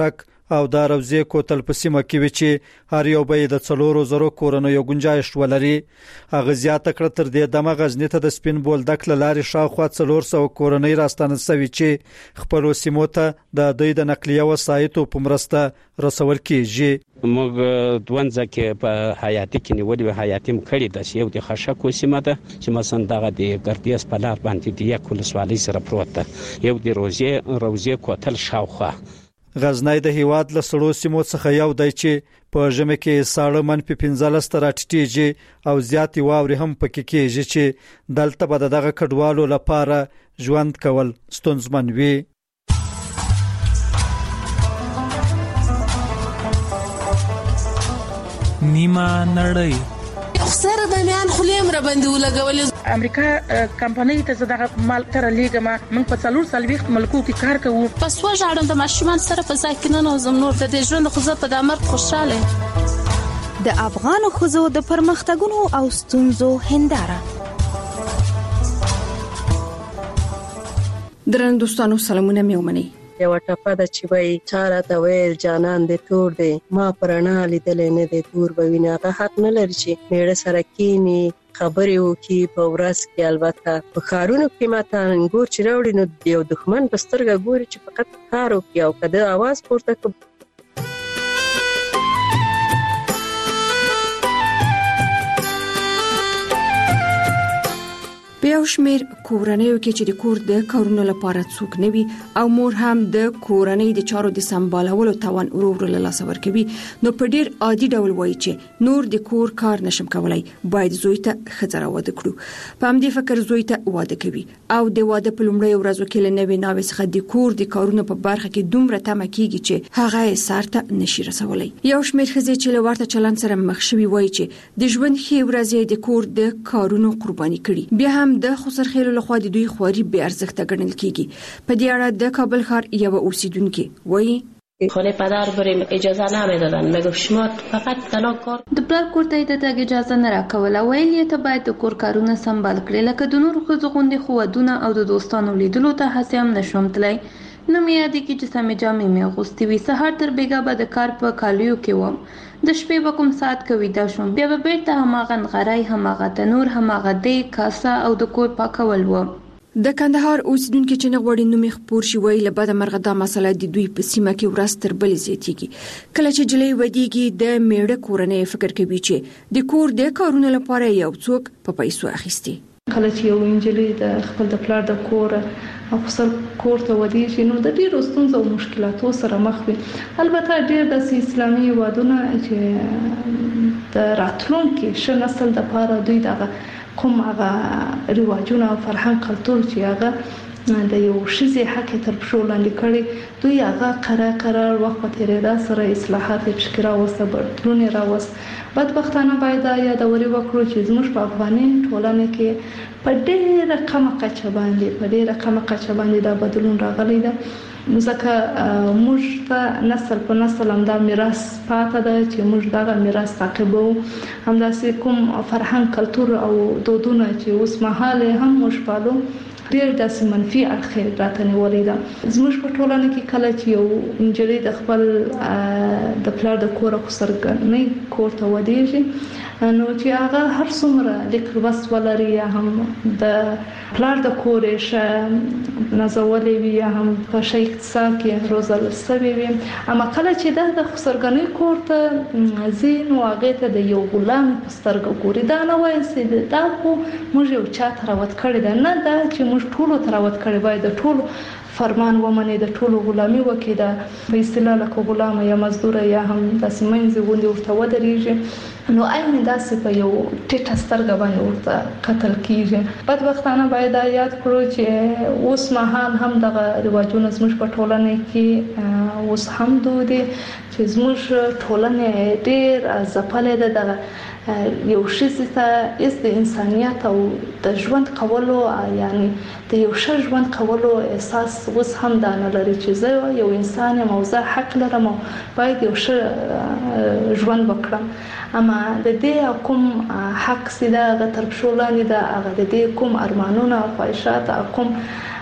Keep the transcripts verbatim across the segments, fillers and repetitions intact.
او د روزي کوتل په سیمه کې وی چې هر یو به د څلورو زرو کورنیو گنجائش ولري. هغه زیاته کړ تر دې دمه غزنی ته د سپین بولدک لارې شاوخوا څلور سوه کورنۍ راستانه سوي چې خپل سیمو ته د دوی د نقلیه وسایطو په مرسته رسول کیږي. موږ دونځه کې په حیاتي کې نیولې وه حیاتي مکړې د یو د خشکو سیمه ده چې مثلا دغه د ګردیز په لار باندې د یک ولسوالۍ سره پروت ده، یو د روزي روزي کوتل شاوخوا. غزنی د هیواد له سړو سیمو څخه یو دی چې په ژمي کې ساړه منفي پنځلس ته راټیټېږي او زیاتې واورې هم پکې کېږي چې دلته به دغه کډوالو لپاره ژوند کول ستونزمن وي. نیمه نړۍ سره د میان خلیم را باندې ولګولې. امریکا کمپنۍ ته زداغه مال تر لیګه ما من په څلور سالويخت ملکو کې کار کوو. پس وژاړم د ماشومان سره په ځای کې نه نوزم نور د ژوند خو زه په دمر خوشاله. د افغان خزو د پرمختګونو او ستونزو هنداره. درن دوستانو سلامونه میومني. یو ټپه د چې وای چاره ته ویل جانان دې تور دی ما پرانا لیدلې نه دې تور بوینه هغه حق نه لري چې میړه سره کینی خبرې وکي په ورځ کې. البته په کارونو کې ماته انګور چې راوړي نو یو دښمن په سترګه ګوري چې فقط کار وکي او کده आवाज پورته کوي. په یو شمېر کورنیو کې چې د کور د کارونو لپاره څوک نه وي او مور هم د کورنۍ د چارو د سمبالولو توان ورو ورو له لاسه ورکوي، نو په ډیر عادي ډول وایي چې نور د کور کار نشم کولای، باید زوی ته ښځه راواده کړو. په همدې فکر زوی ته واده کوي او د واده په لومړۍ ورځو کې له نوې ناوې څخه د کور د کارونو په برخه کې دومره تمه کیږي چې هغه یې سر ته نشي رسولی. یو شمېر ښځې چې له ورته چلند سره مخ شوي وایي چې د ژوند ښې ورځې د کور د کارونو قرباني کړي. بیا هم د خسرخیلو لخوا د دوی خواري بې ارزښته ګڼل کیږي. په دې اړه د کابل ښار یو اوسیدونکي وایي خانه پدر بریم اجازه نمیدادن، میگفت شما فقط تنها کار. د پلار کور ته د تګ اجازه نه راکوله، ویل یې ته باید د کور کارونه سمبال کړې، لکه د نورو ښځو غوندې خو ودونه او د دوستانو لیدلو ته هسې هم نشوم تللی. نه مې یادېږي چې سمې جامې مې اغوستې وي. سهار تر بېګا به د کار په کالیو کې وم، د شپې به کوم ساعت کې ویده شوم، بیا به بیرته هماغه نغری، هماغه تنور، هماغه دیګ، کاسه او د کور پاکول و. د کندهار اوسیدونکي چې نه غواړي نوم یې خپور شي وایي له بده مرغه دا مسله د دوی په سیمه کې ورځ تر بلې زیاتېږي. کله چې جلۍ ودیږي د میړه کورنۍ فکر کوي چې د کور د کارونو لپاره یو څوک په پیسو اخیستي. کله چې یو انجلۍ د خپل د پلار د کور او خپل کور ته ودیږي نو د ډېرو ستونزو او مشکلاتو سره مخ وي. البته ډېر د اسلامي هیوادونه چې د راتلونکي ښه نسل دپاره دوی دغه کوم هغه رواجونه او فرهنګ کلتور چې هغه د یو ښځې حق تر پښو لاندې کړي، دوی هغه قرار قرار وخت په تېرېدا سره اصلاحات یې پکې راوسته، بدلون یې راوست. بدبختانه باید دا یادوري وکړو چې زموږ په افغاني ټولنه کې په ډېره کمه کچه باندې په ډېره کمه کچه باندې دا بدلون راغلی ده. ځکه موږ ته نسل په نسل همدا میراث پاته ده چې موږ دغه میراث تعقیبوو. همداسې کوم فرهنګ کلتور او دودونه چې اوس مهال هم موږ پالو ډېر داسې منفي اړخ راته نیولې ده. زموږ په ټولنه کې کله چې یو نجلۍ د خپل د پلار د کوره خسرګنۍ کور ته ودیږي نو چې هغه هر څومره لیک لوست ولري یا هم د پلار د کور یې ښه نازولی وي یا هم په ښه اقتصاد کې روزل سوی وي، اما کله چې دا د خسرګنۍ کور ته ځي نو هغې ته د یو غلام په سترګه ګوري. دا نه وایي چې دا خو موږ یو چا ته راوت کړې ده، نه دا چې موږ ټولو ته راوت کړې، باید د ټولو فرمان ومني، د ټولو غلامي وکړي، د په اصطلاح لکه غلامه یا مزدوره یا هم داسې منځې غوندې ورته ودرېږي، نو عین داسې په یو ټیټه سترګه باندې ورته کتل کېږي. بدبختانه باید دا یاد کړو چې اوس مهال هم دغه رواجونه زموږ په ټولنه کې اوس هم دود دي چې زموږ ټولنه ډېر ځپلې ده. دغه یو ښځې ته هېڅ د انسانیت او د ژوند کولو یعنی د یو ښه ژوند کولو احساس اوس هم دا نه لري چې زه یو انسان یم او زه حق لرم او باید یو ښه ژوند وکړم. اما د دې کوم حق چې ده هغه تر پښو لاندې ده، هغه د دې کوم ارمانونه او خواهشات او کوم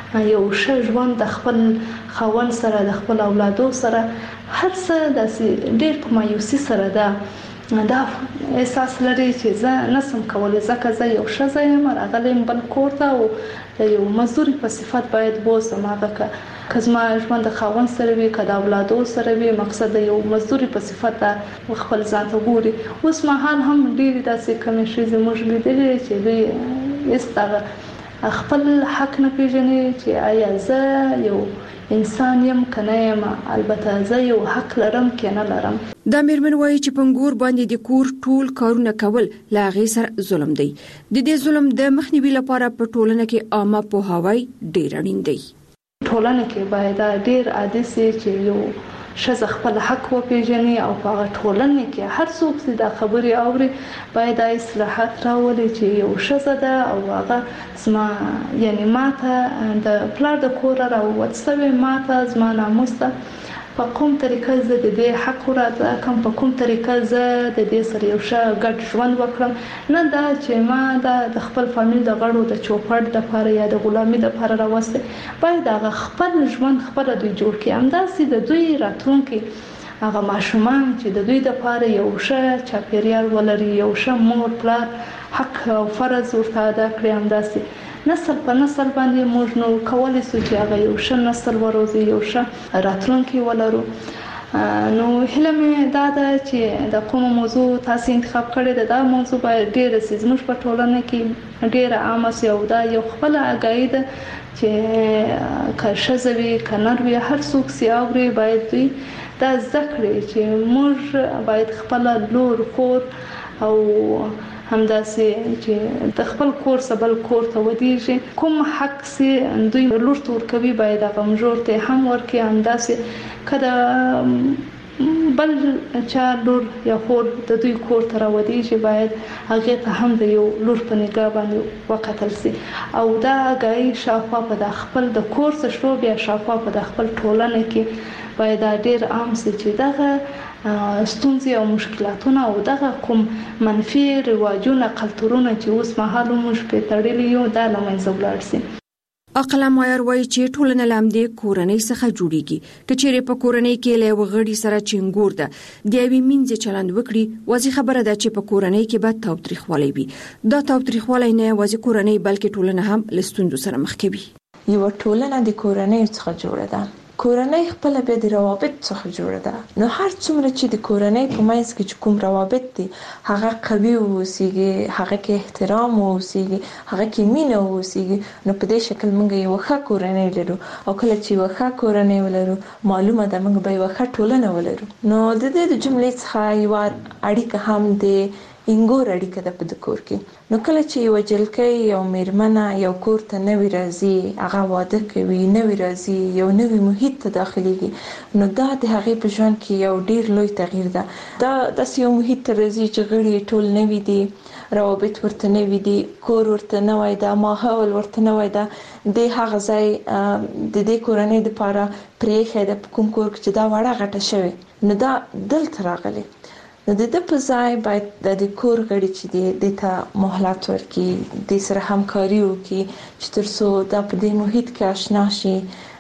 یو ښه ژوند د خپل خاوند سره د خپل اولادو سره هر څه د ډیر په مایوسي سره ده دا احساس لري چې زه نسم کولای ځکه زه یو ښځه یم راغلم بل کور ته او یو مزدوري په صفت باید بوزم هغه که زما ژوند د خاوند سره وي که د اولادو سره وي مقصد یو مزدوري په صفت خپل ځان ته ګوري. اوس مهال هم ډېرې داسې کمې ښځې موږ لیدلې چې دوی هېڅ خپل حق نه پیژني چې آیا زه یو انسان یم که نه یم، البته زه یو حق لرم که نه لرم. دا میرمن وایي چې پنګور باندې د کور ټول کارونه کول له هغې سره ظلم دی. د دې ظلم د مخنیوي لپاره په ټولنه کې عامه پوهاوی ډېر اړین دی. ټولنه کې باید ډېر عادي سي چې یو ښځه خپل حق وپیژني او په هغه ټولنه کې هر څوک چې دا خبرې اوري باید دا اصلاحات راولي چې یو ښځه ده او هغه زما یعنی ماته د پلار د کوره راووت سوې، ماته زما ناموس ده، په کوم طریقه زه د دې حق ورته کوم، په کوم طریقه زه د دې سره یو ښه ګډ ژوند وکړم، نه دا چې ما دا د خپل فامیل د غړو د چوپړ دپاره یا د غلامي دپاره راوستی. باید هغه خپل ژوند خپله دوی جوړ کړي، همداسې د دوی راتلونکي هغه ماشومان چې د دوی دپاره یو ښه چاپیریال ولري، یو ښه مور پلار حق او فرض ورته ادا کړي. همداسې نسل په نسل باندې موږ نو کولی سو چې هغه یو ښه نسل وروزي، یو ښه راتلونکی ولرو. نو هیله مې دا ده چې د کومه موضوع تاسو انتخاب کړې ده دا موضوع باید ډېره سي زموږ په ټولنه کې ډېره عامه سي او دا یو خپله اګاهي ده چې که ښځه وي که نر وي هر څوک سي اوري باید دوی دا زده کړي چې موږ باید خپله لور خور او همداسې چې د خپل کور څخه بل کور ته ودیږي کوم حق سي دوی لور ته ورکوي باید هغه مژور ته هم ورکړي. همداسې که د بل چا لور یا خور د دوی کور ته راودیږي باید هغې ته هم د یو لور په نګاه باندې وکتل سي او دا اګاهي شاوخوا په د خپل د کور څخه شروع بیا شاوخوا په د خپل ټولنه کې باید دا ډېر عام سي چې دغه ستونزې او مشکلاتونه او دغه کوم منفي رواجونه کلتورونه چې اوس مهال موږ پرې تړلي یو دا له منځه ولاړ سي. عقله مایر وایي چې ټولنه له همدې کورنۍ څخه جوړیږي. که چیرې په کورنۍ کې له یوه غړي سره چنګور ده د یوې مینځې چلند وکړي واضح خبره ده چې په کورنۍ کې به تاوتریخوالی وي. دا تاوتریخوالی نه یوازې کورنۍ بلکې ټولنه هم له ستونزو سره مخ کوي. یوه ټولنه د کورنۍ څخه جوړه ده، کورنۍ خپل بیا د روابط څخه جوړه ده. نو هر څومره چې د کورنۍ په منځ کې چې کوم روابط دي هغه قوي اوسیږي، هغه کې احترام اوسیږي، هغه کې مینه اوسیږي، نو په دې شکل موږ یو ښه کورنۍ لرو. او کله چې یو ښه کورنۍ ولرو معلومه ده موږ به یو ښه ټولنه ولرو. نو د دې د جملې څخه یو اړیکه هم د انګور اړیکه ده په د کور کې. نو کله چې یو جلکۍ یو میرمنه یو کور ته نوی راځي، هغه واده کوي، نوی راځي، یو نوی محیط ته داخليږي، نو دا د هغې په ژوند کې یو ډیر لوی تغییر ده. دا داسې یو محیط ته راځي چې غړي ټول نوي دي، روابط ورته نوي دي، کور ورته نوی ده، ماحول ورته نوی ده. د هغه ځای د دې کورنۍ دپاره پرېښی ده په کوم کور کې چې دا وړه غټه شوې، نو دا دلته راغلی. نو د دې په ځای باید د کور غړي چې دی د ته مهلت ورکړي، د سره همکاري وکړي چې تر څو دا په دې محیط کې آشنا شي،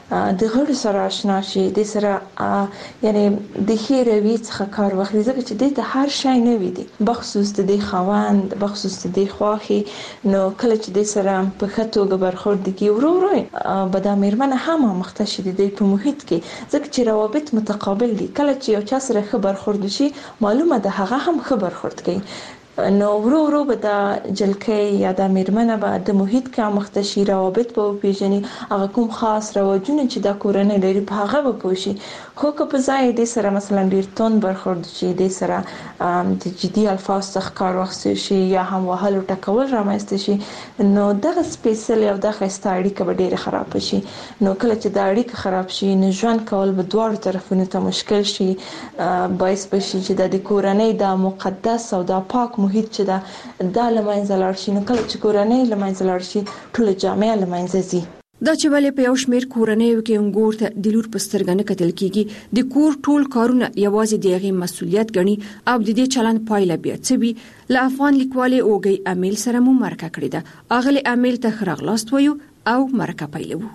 د غړو سره آشنا شي، د سره یعنی د ښې رویې څخه کار واخلي، ځکه چې دې ته هر شی نوي دي بخصوص د دې خاوند، بخصوص د دې خوښې. نو کله چې دې سره په ښه توګه برخورد وکړي ورو ورو به دا میرمنه هم آموخته شي د دې په محیط کې، ځکه چې روابط متقابل دي. کله چې یو چا سره ښه برخورد وشي معلومه ده هغه هم ښه برخورد کوي. نو ورو ورو به دا جلکۍ یا دا میرمنه به د محیط کې آموخته شي، روابط به وپیژني، هغه کوم خاص رواجونه چې دا کورنۍ لري په هغه به پوه شي. خو که په ځای دې سره مثلا ډېر توند برخورد شي، دې سره د جدي الفاظ څخه کار واخیستل شي یا هم وهل او ټکول رامنځته شي، نو دغه سپېڅلې او دغه ښایسته اړیکه به ډېره خرابه شي. نو کله چې دا اړیکه خراب شي نو ژوند کول به دواړو طرفونو ته مشکل شي، باعث به شي چې د کورنۍ دا مقدس او دا پاک محیط چې دا دا له منځه لاړ شي. نو کله چې کورنۍ له منځه لاړ شي ټوله جامعه له منځه ځي. دا چې ولې په یو شمېر کورنیو کې انګور ته د لور په سترګه نه کتل کېږي، د کور ټول کارونه یوازې د هغې مسؤلیت ګڼي او د دې چلند پایله بیا څه وي. له افغان لیکوالې اوږۍ امیل سره مو مرکه کړې ده. اغلې امیل ته ښه راغلاست وایو او مرکه پیلوو.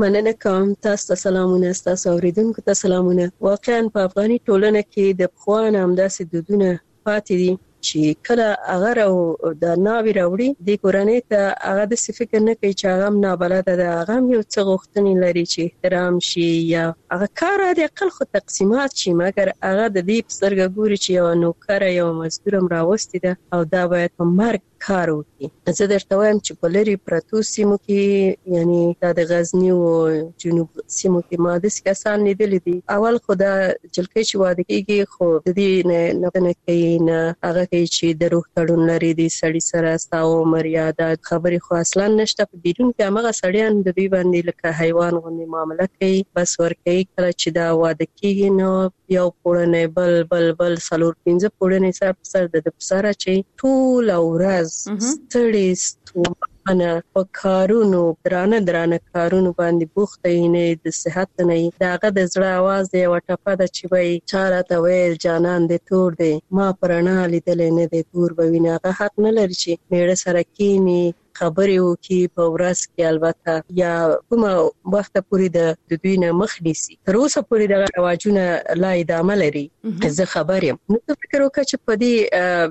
مننه کوم. تاسو ته سلامونه، تاسو اوریدونکو ته سلامونه. واقعا په افغاني ټولنه کې د پخوان همداسې دودونه پاتې دي چې کله هغه او د ناوی راوړي د کورنۍ ته هغه د فکر نه کوي چې هغه نابلده ده، هغه یو څه غوښتنې لري چې احترام شي یا هغه کار د اقل خو تقسیمات شي، مګر هغه د دې په سترګه ګوري چې یو نوکر یو مزدور هم راوستي ده او دا باید په مرګ کار وکړي. زه درته وایم چې په لري پرتو سیمو کې، یعنی دا د غزنی او جنوب سیمو کې ما د کسان لیدل دي، اول خو دا جلکې چې واده کېږي خو د دې نه نه کوي نه هغه کوي چې د روح تړون لري د سړی سره ستاو مریاده خبرې خو اصلا نشته. په بیرون کې هغه سړیان د دوی باندې لکه حیوان غوندې معامله کوي، بس ورکوي. کله چې دا واده کېږي نو یو پوړنې بل بل بل څلور پنځه پوړنې سر په سر د پسره چې ټول ورځ ستړي ستومانه په کارونو درانه درانه کارونو باندې بوخته نه د صحت نه داغه د زړه आवाज دی وټپه د چې وای چاره ته ویل جانان دې تور دی ما پرانا لیدل نه دې تور بوینه هغه حق نه لري چې میړه سره کینی خبرې وکي په ورځ کې، البته یا کومه وخت پورې د دوی نه مخ نیسي. تر اوسه پورې د رواجونه لا ادامه لري. زه خبر یم نو فکر وکړ چې په دې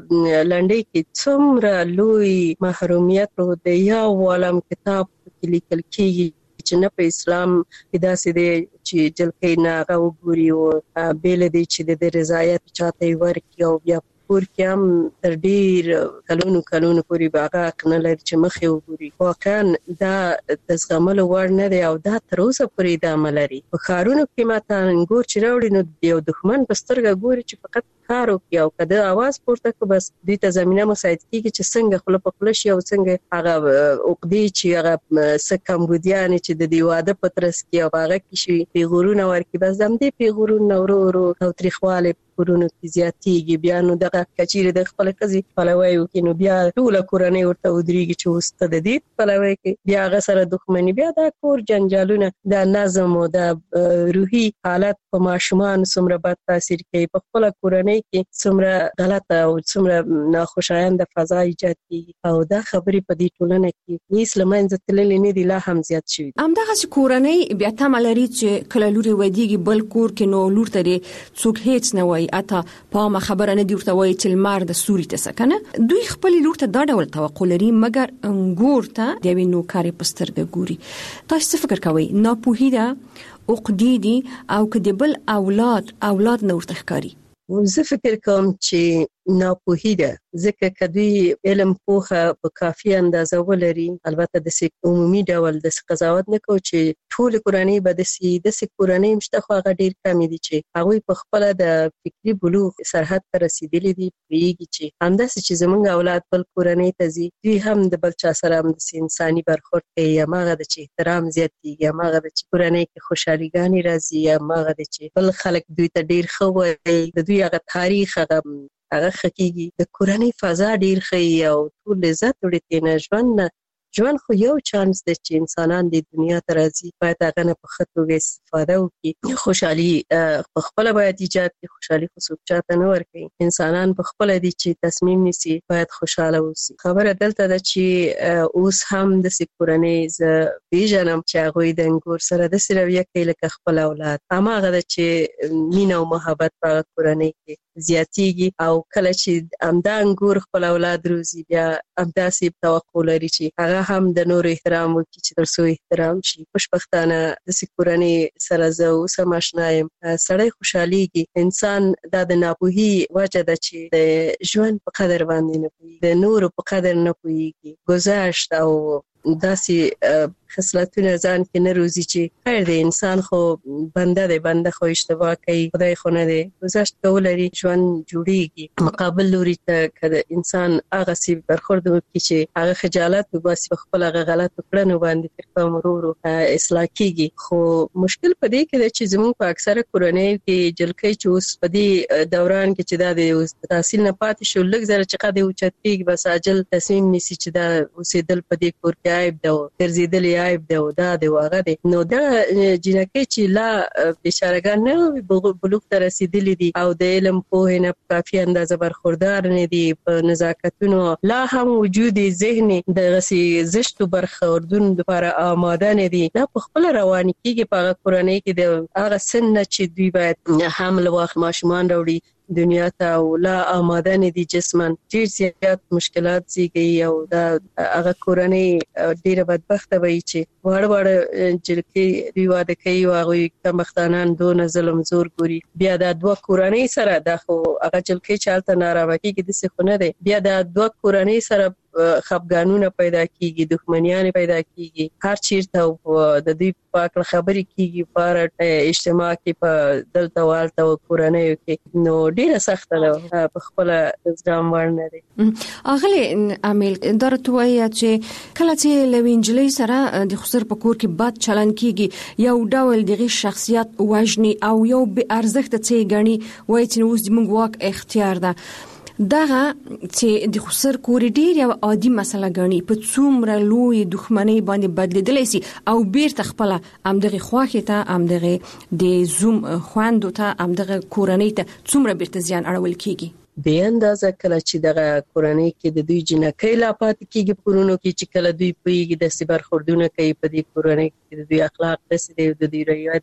لنډۍ کې څومره لوی محرومیت رو د یو عالم کتاب کې لیکل کېږي چې نه په اسلام کې داسې دی چې جلکې نه هغه وګوري او بیل دی چې د رضایت چاته ورکړي او بیا پور کې هم تر ډیر کلونو کلونو پورې باغه کنه لري چې مخې وګوري. واقعا دا د زغملو وړ نه دی او دا تر اوسه پورې ادامه لري. په ښارونو کې ماته انګور چې راوړي نو یو دښمن په سترګه ګوري چې فقط کار وکړي او کده आवाज پورته کو بس دوی ته زمينه مساعد کیږي چې څنګه خپل په خپل شي او څنګه هغه عقدې چې هغه سکمبودیان چې د دی واده پترس کې او هغه کې شي پیغورونه ورکي بس دم دې پیغورونه ورو ورو او تاریخواله کورونو کې زیاتېږي. بیا نو دغه کچېره د خپل قضې پلوي وکړي نو بیا ټول کورنۍ ورته ودرېږي چې وسته د دې پلوي کې بیا هغه سره دښمنی بیا د کور جنجالونه د نظم او د روحي حالت په ماشومان څومره بد تاثیر کوي، په خپل کورنۍ کې څومره غلطه او څومره ناخوشایند فضا ایجاد کیږي او دا خبرې په دې ټولنه کې هیڅ لمنځه تللې نه دي، لا هم زیات شوي. همدغه کورنۍ بیا تم لري چې کله لوري ودیږي بل کور کې نو لور ته څوک هیڅ نه وایي، اته په خبره نه دی ورته وایي چې لمر د سوري ته سکنه. دوی خپل لور ته دا ډول توقع لري مګر انګور ته د وینو کاری پسترګه ګوري. تاسو څه فکر کوئ؟ ناپوهی ده عقدې دي او کدی بل اولاد اولاد نور تخکاری؟ زه فکر کوم چې ناپوهی ده ځکه کدی علم پوهه په کافي اندازه ولري. البته د عمومي ډول د قضاوت نه کو چې ټول کورنۍ به د سي د سي کورنۍ مشته خو هغه ډیر کم دي چې هغه په خپل د فکری بلوغ سرحد ته رسیدلي دي. پیږي چې همداسې چې زمونږ اولاد بل کورنۍ ته زی دوی هم د بل چا سره هم د انساني برخورد کوي، یا ماغه د چې احترام زیاتېږي، یا ماغه د چې کورنۍ کې خوشحاليګانی راځي، یا ماغه د چې بل خلک دوی ته ډیر خو وي، د دوی هغه تاریخ هغه هغه خکېږي. د کورنۍ فضا ډیر ښه او ټول لذت وړي تنه ژوند ژوند خو یو چانس دی چې انسانان د دنیا ته راځي باید هغه نه په خطوګه استفاده وکړي. خوشحالي په خپل باید ایجاد کړي، خوشحالي خو څوک چاته نه ورکوي. انسانان په خپل دي چې تصمیم نیسي باید خوشاله اوسي. خبره دلته ده چې اوس هم د سکورنۍ ز بیژنم چې هغه د انګور سره د سرویه کې لکه خپل اولاد هغه ده چې مینه او محبت په کورنۍ کې زیاتېږي او کله چې امدا انګور خپل اولاد روزي بیا امداسي توقع لري چې هغه هم د نور احترام وکړي چې ترڅو احترام شي. خوشبختانه د سکورنۍ سره زه اوس هم آشنا یم. سړی خوشحاليږي. انسان دا د ناپوهي وجه ده چې د ژوند په قدر باندې نه پوهیږي، د نور په قدر نه پوهیږي. گذشت او داسې خصلتونه ځان کې نه روزي چې خیر دی انسان خو بنده دی، بنده خو اشتباه کوي، خدای خو نه دی. گذشت کولري ژوند جوړیږي. مقابل لوري ته کله انسان هغه سی برخورد وکړي چې هغه خجالت وباسي په خپل هغه غلط کړنو باندې فکر مرورو اصلاح کیږي. خو مشکل پدې کې دی چې زموږ په اکثره کورنۍ کې جلکې چې اوس په دې دوران کې چې دا د تحصیل نه پاتې شو لږ زره چې قد اوچت کیږي بس عاجل تصمیم نیسي چې دا اوسېدل په دې کور کې کې عیب دی ګرځیدلی عیب دی دا دی واغه دی نو دا جنکه چې لا بشارګان نه بلوغ ته رسیدلی دي او د علم په نه کافي اندازه برخوردار نه دي په نزاکتونو لا هم وجود ذهني د غسي زشتو برخوردون لپاره آماده نه دي دا په خپل روان کېږي په کورنۍ کې د هغه سن چې دوی باید حمل واخ ماشومان راوړي دنیا ته او لا آماده نه دي جسمن ډیر زیات مشکلات زیږي او دا هغه کورنۍ ډیره بدبخته وي چې وړ وړ جلکې دی واده کوي او هغه کمختانان دون ظلم زور ګوري بیا دا دوه کورنۍ سره د خو هغه جلکې چالت ناروا کېږي د څه خونه دی بیا دا دوه کورنۍ سره خفګانونه پیدا کیږي دښمنیان پیدا کیږي هر چیرته د دې پاک خبرې کیږي پر اجتماع کې په دلته والته او کورنۍ کې نو ډیره سخته ده په خپل ځام ورنه دي اغلی عامل درته وایي چې کله چې لوینجلې سره د خسر په کور کې بد چلن کیږي یو ډول دغه شخصیت وژني او یو به ارزښت څه غني وایي چې اوس د موږ واک اختیار ده دغه چې د خسر کور ډیر یو عادي مسله غني په څومره لوی دښمنۍ باندې بدلیدلی سي او بیرته خپل امدغه خواخه ته امدغه د زوم خواندو ته امدغه کورنۍ ته څومره بیرته زیان اړول کیږي به اندازه کله چې دغه کورنۍ کې د دوی جنکې لا پات کیږي پرونو کې چې کله دوی پویږي د سیبر خوردونه کوي په دې کورنۍ کې د دوی اخلاق دسي د دوی رویت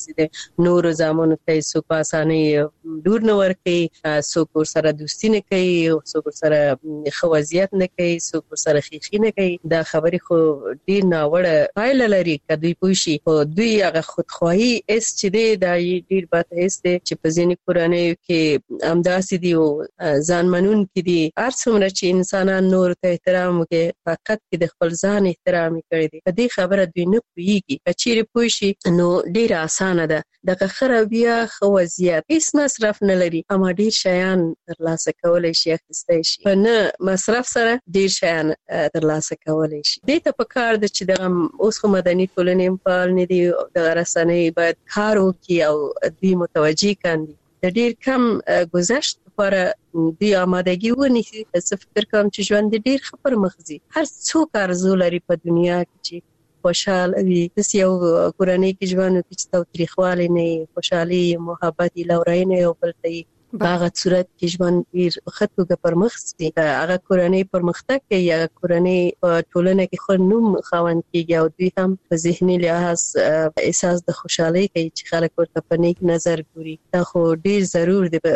نور زمانو کې سو پاسانه دور نه ور کوي سو کور سره دوستی نه کوي او سو کور سره خوازیت نه کوي سو کور سره خیخي نه کوي دا خبرې خو ډیر ناوړه پایله لري کدی پوښي او دوی هغه خودخواهی اس چې دی دا ډیر بد هست چې په ځینې کورنۍ کې امداسي دي او ځان منون کې دي هر څومره چې انسانان نور ته احترام کوي فقط کې د خپل ځان احترام کوي په دې خبره دوی نه پوهیږي کچېره پوښي نو ډیر آسان نه ده دغه خرابیا خو وضعیت هیڅ مصرف نه لري اما ډیر شیان ترلاسه کولای شي اخیستای شي په نه مصرف سره ډیر شیان ترلاسه کولای شي دې ته په کار د چې دغه اوس خو مدني ټولنې په اړه نه دي د رسنۍ باید کار وکړي او دوی متوجي کاندي د ډیر کم گذشت لپاره دوی آمادګي ونیسي څه فکر کوم چې ژوند ډیر خبر مخزي هر څوک ارزو لري په دنیا کې چې خوشاله وي د یو کورنۍ کې ژوند کې چې تاریخواله نه خوشحالي محبت لورینه او بلته باغه صورت کې ژوند ډیر خطوګه پرمخسي هغه کورنۍ پرمختګ کوي هغه کورنۍ په ټولنه کې خو نوم خوند کیږي او دوی هم په ذهني لحاظ احساس د خوشحالي کوي چې خلک ورته په نیک نظر ګوري دا خو ډیر ضرور دی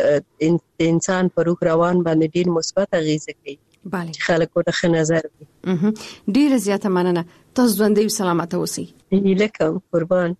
انسان په روح روان باندې ډیر مثبت اغیزه کوي بله خلک ورته ښه نظر کوي ډیر زیاته مننه تاسو ژوندۍ او سلامت اوسئ لکه قربان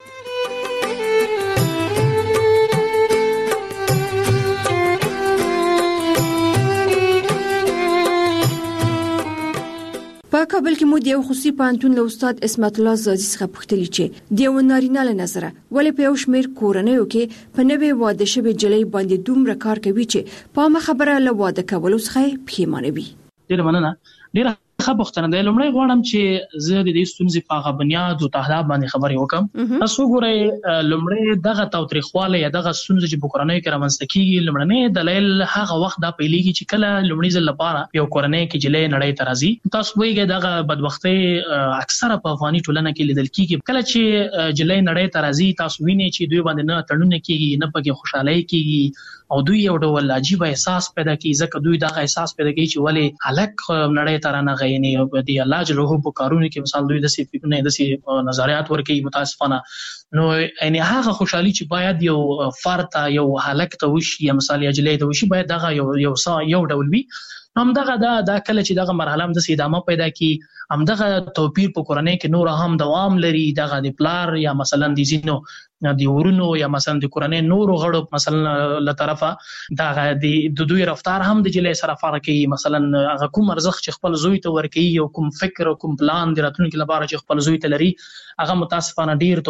په کابل کې مو د یو خصوصي پوهنتون له استاد اسمت الله زادي څخه پوښتنه چې د یو نارینه له نظره ولې په یو شمېر کورنیو کې په نوې واده شوې جلۍ باندې دومره کار کوي چې په ما خبره له واده کولو څخه پښیمانه وي. ډیر مننه. ډیر ښه پوښتنه ده. لومړی غواړم چې زه د دې ستونزې په هغه بنیاد او تحلیل باندې خبرې وکم. تاسو ګورئ لومړی دغه تاوتریخواله یا دغه ستونزې چې په کورنۍ کې رامنځته کیږي لومړنی دلیل هغه وخت دا پیلېږي چې کله لومړی ځل لپاره یو کورنۍ کې جلۍ نړۍ ته راځي. تاسو وایي دغه بدبختي اکثره په افغاني ټولنه کې لیدل کیږي. کله چې جلۍ نړۍ ته راځي تاسو وینئ چې دوی باندې نه تړونه کیږي نه پکې خوشحالي کیږي او دوی یو ډول عجیب احساس پیدا کوي ځکه دوی دا احساس پیدا کوي چې ولی هلک نړۍ ته رانغی یعنی دی الله جل وعلا په کارونه کې مثال دوی د سی فکرونه د سی نظریات ورکوي متاسفانه نو یعنی هغه خوشحالي چې باید یو فرد یو هلک ته وشي یا مثال یا جلۍ ته وشي باید دغه یو یو یو ډول وي. هم دغه دا دا کله چې دغه مرحله هم د ادامه پیدا کی هم دغه توپیر په کورنۍ کې نور هم دوام لري دغه د پلار یا مثلا د زینو د ورونو یا مثلا د کورنۍ نور غړو مثلا له طرفه دغه د دوی رفتار هم د جلې سره فرق کوي. مثلا هغه کوم ارزښت چې خپل زوی ته ورکوي او کوم فکر او کوم پلان د راتلونکي لپاره چې خپل زوی ته لري هغه متاسفانه ډیر توپیر کوي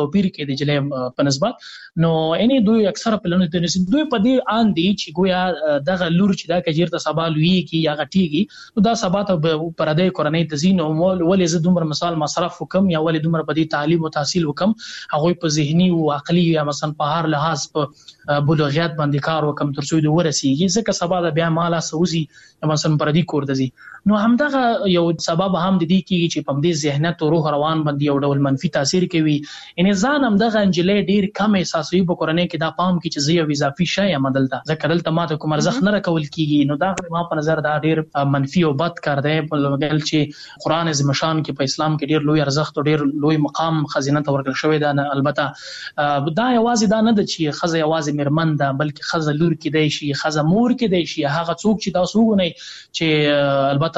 د جلې په نسبت نو اني دوی اکثره پلانونه د نسبت دوی په دې ان دي چې ګویا دغه لور چې دا کجیر ته سبا لوي کی یا غټيږي نو دا سبا ته پر دې کورنۍ تزین او ولې زه دومره مثال مصرف وکم یا ولې دومره په دې تعلیم او تحصیل وکم هغه په ذهني او عقلي یا مثلا په هر لحاظ په بلوغیات باندې کار وکم تر څو د ورسیږي ځکه سبا د بیا مالا سوزي مثلا پر دې کور دزي نو همدغه یو سبب هم د دې کیږي چې په دې ذهنیت او روح روان باندې یو ډول منفي تاثیر کوي ان ځان هم دغه انجلې ډیر کم احساسوي په کورنۍ کې دا پام کې چې زه یو اضافي شی یم دلته ځکه دلته ماته کوم ارزښت نه راکول کیږي نو دا ما په نظر دا ډیر منفي او بد کار دی په لګل چې قران عظیم شان کې په اسلام کې ډیر لوی ارزښت او ډیر لوی مقام خزینه ته ورکړل شوی دا البته دا یوازې دا نه د چې خزه یوازې مرمن ده بلکې خزه لور کې دی شي خزه مور کې دی شي هغه څوک چې دا سوګونه چې البته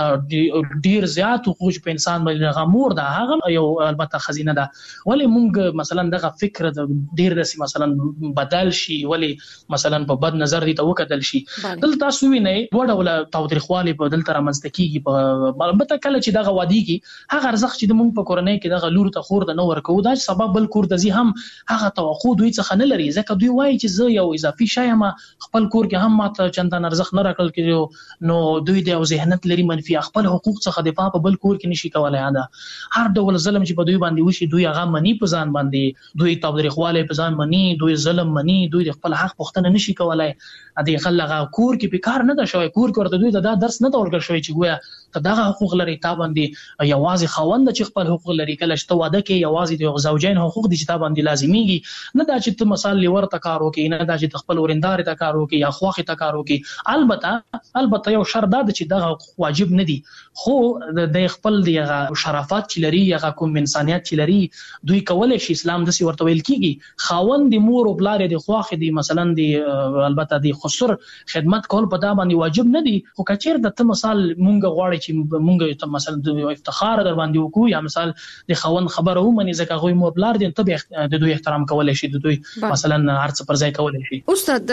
ډیر زیات حقوق په انسان باندې غمور ده هغه یو البته خزینه ده ولی مونږ مثلا دغه فکر ډیر رسي مثلا بدل شي ولی مثلا په بد نظر دي ته وکدل شي دلته تاسو وینئ وړه ولا تاوتریخوالي په دلته رامنځته کیږي په البته کله چې دغه وادي کې هغه ارزښت چې مونږ په کورنۍ کې دغه لور ته خور د نو ورکو دا سبب بل کور د زی هم هغه توقع دوی څخه نه لري ځکه دوی وایي چې زه یو اضافي شی یم خپل کور کې هم ماته چندان ارزښت نه راکړل کېږي نو دوی د ذهنیت لري منفي خپل حقوق څخه دفاع په بل کور کې نشي کولای دا هر ډول ظلم چې په دوی باندې وشي دوی هغه منی په ځان باندې دوی تاوتریخواله په ځان منی دوی ظلم منی دوی خپل حق پوښتنه نشي کولای ا دې خلغه کور کې په کار نه ده شوی کور کې ورته دوی دا درس نه ورکړ شوی چې ګویا ته دغه حقوق لري تا باندې یوازې خوند چې خپل حقوق لري کله چې واده کې یوازې د زوجین حقوق دي چې تا باندې لازميږي نه دا چې ته مثال لور ته کار وکې نه دا چې خپل ورندار ته کار وکې یا خوخه ته کار وکې البته البته یو شرط دا چې دغه واجب نه دي خو د خپل دغه شرافت چې لري یا کوم انسانيت چې لري دوی کولای شي اسلام د سی ورته ویل کیږي خاوند د مور او بلار د خوخه دي مثلا د البته د خسر خدمت کول په دا باندې واجب نه دي خو کچیر د ته مثال مونږ غواړي چې مونږ ته مثلا د افتخار در باندې وکړو یا مثال د خوند خبره ومني ځکه غوي مور بلار دي ته د دوی احترام کولای شي د دوی مثلا هرڅ پر ځای کولای شي استاد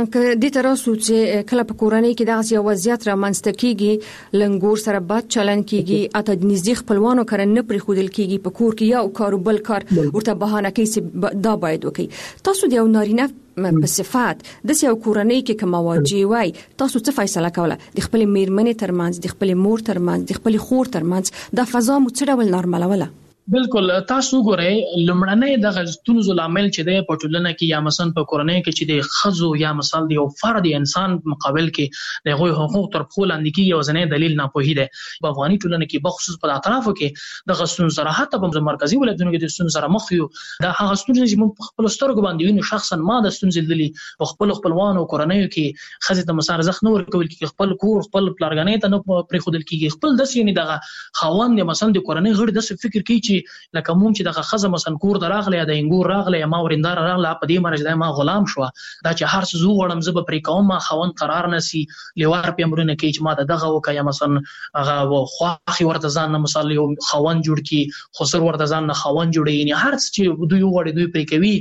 د تراسو چې کله په کورنۍ کې دغه یو وضعیت را منځته کیږي لنګور سره بد چلن کیږي اته د نږدې خپلوانو کړه نه پرې خودل کیږي په کور کې یو کاروبل کار ورته بهانه کوي چې دا باید وکي تاسو د یو نارینه په صفات د یو کورنۍ کې کوم واجی وای تاسو څه فیصله کوله د خپل میرمنې ترمنځ د خپل مور ترمنځ د خپل خور ترمنځ د فضا مو څه ډول نارملوله بالکل تاسو ګورئ لمړنۍ د غزتونو لامل چې د پټولنه کې یا مثلا په کورنۍ کې چې د خزو یا مثال د یو فرد انسان مقابل کې د غوي حقوق تر خپل اندکی یو ځنې دلیل نه پوهی دی په افغاني ټولنه کې بخصوص په اطرافو کې د غزتونو سره حتی په مرکزی ولایتونو کې د ستونزو سره مخ یو د هغه ستونزې چې موږ خپل سترګو باندې وینو شخصا ما د ستونزې دلی په خپل خپلوانو کورنۍ کې خزه د مسار زخ نور کول کې خپل کور خپل پلارګنې ته نه پرې خودل کېږي خپل د سینې دغه خوان د مثلا د کورنۍ غړي د فکر کوي چې لکه مونږ چې دغه خزه مثلا کور دراغله د انګور راغله ما ورندار راغله په دې مرز د ما غلام شو دا چې هر څه زو وړم زب پرې کوم ما خوان قرار نسی لوار په امرونه کې چې ما دغه وکیا مثلا هغه خواخي ورته ځان نه مثال یو خوان جوړ کی خسر ورته ځان نه خوان جوړي یعنی هر څه چې دوی وړي دوی پرې کوي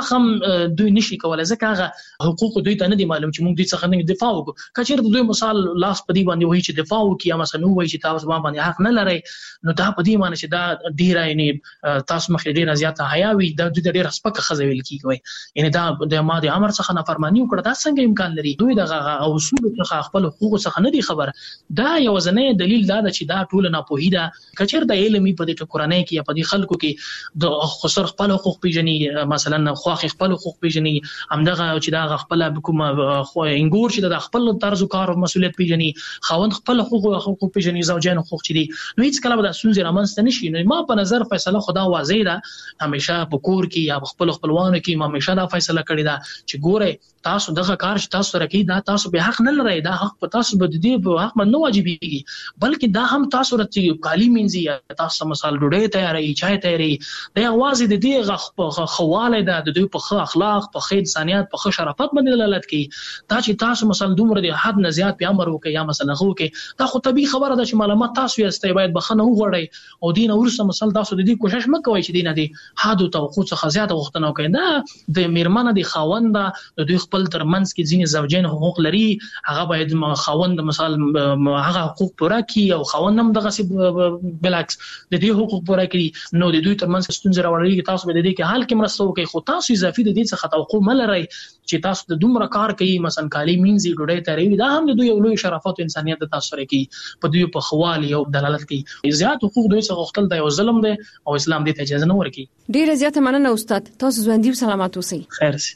هغه دوی نشي کولای ځکه هغه حقوق دوی ته نه دي معلوم چې موږ دوی څخه نه دفاع وکړو کچیر دوی مثال لاس په دې باندې وایي چې دفاع وکړي مثلا نو وایي چې تاسو باندې حق نه لري نو دا په دې معنی چې دا ډیر یعنی تاسو مخې ډیر زیاته حیاوي د دوی ډیر سپکه خزه ویل کیږي یعنی دا د ماده امر څخه نافرمانی وکړه دا څنګه امکان لري دوی دغه او اصول څخه خپل حقوق څخه نه دي خبر دا یو ځنې دلیل دا چې دا ټول نه پوهیدا کچیر د علمي په دې کورنۍ کې یا په دې خلکو کې د خسر خپل حقوق پیژني مثلا خواخ خپل حقوق پیژني همدغه چې دا خپل کوم خو انګور چې د خپل طرز کار او مسولیت پیژني خوند خپل حقوق او حقوق پیژني زوجین حقوق چي دي نو هیڅ کله د سونځ رامنځته نشي نو ما په نظر فیصله خدا واضح ده همیشه په کور کې یا خپل خپلوانو کې ما همیشه دا فیصله کړی ده چې ګوره تاسو دغه کار چې تاسو راکې دا تاسو به حق نه لرئ دا حق په تاسو به دې په حق نه واجبېږي بلکې دا هم تاسو راته کالی منځي یا تاسو مثال ډوډۍ تیارې چای تیارې دا واضح د دې غ خواله ده د دوی په ښه اخلاق په ښه انسانيت په ښه شرافت باندې دلالت کوي دا چې تاسو مثلا دومره د حد نه زیات په امر وکي یا مثلا خو کې دا خو طبيعي خبره ده چې معلومات تاسو یې استای باید بخنه وغوړی او دین ورسره مثلا خپل تاسو د دې کوشش مکوئ چې دینه دي حد او توقع څخه زیاته غوښتنه وکړي. دا د میرمنه د خاوند د دوی خپل ترمنځ کې ځینې زوجین حقوق لري، هغه باید خاوند مثال هغه حقوق پوره کړي او خاوند هم دغه سی بلعکس د دې حقوق پوره کړي. نو د دوی ترمنځ ستونزې راوړي، تاسو به د دې کې حل کې مرسته وکړي، خو تاسو اضافي د دې څخه توقع ملرئ چې تاسو د دومره کار کوي مثلا کالي مینځي ډوډۍ تیاروي، دا هم د دوی یو لوی شرافت او انسانیت د تاسو سره کوي، په دوی په خوالي او دلالت کوي. زیات حقوق دوی څخه غوښتل دا یو ظلم دی او اسلام دې ته اجازه نه ورکوي. ډیره زیاته مننه استاد، تاسو ژوندۍ او سلامات اوسئ. خیر سي.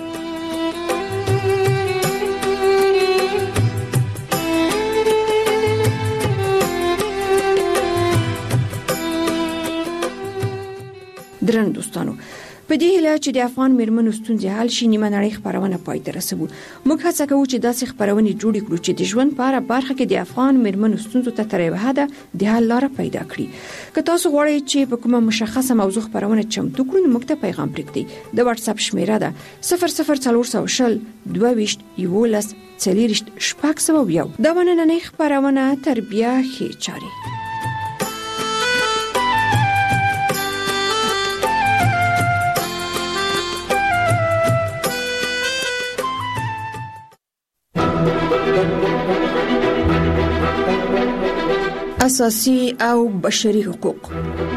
درن دوستانو، په دې هیله چې د افغان میرمنو ستونزې حل شي، نیمه نړۍ خبرونه پای ته رسوو. موږ هڅه کوو چې داسې خبرونه جوړ کړو چې د ژوند په اړه برخه کې د افغان میرمنو ستونزو ته تر یوه حده د حل لاره پیدا کړي. که تاسو غواړئ چې په کومه مشخصه موضوع خبرونه چمتو کړو، نو موږ ته پیغام پرېږدئ. د واتس اپ شمیره ده صفر صفر څلور سوه شل دوه ویشت یولس څلوېښت شپږ سوه یو. دا نننۍ خبرونه تربیه ښې چارې. اساسي او بشري حقوق.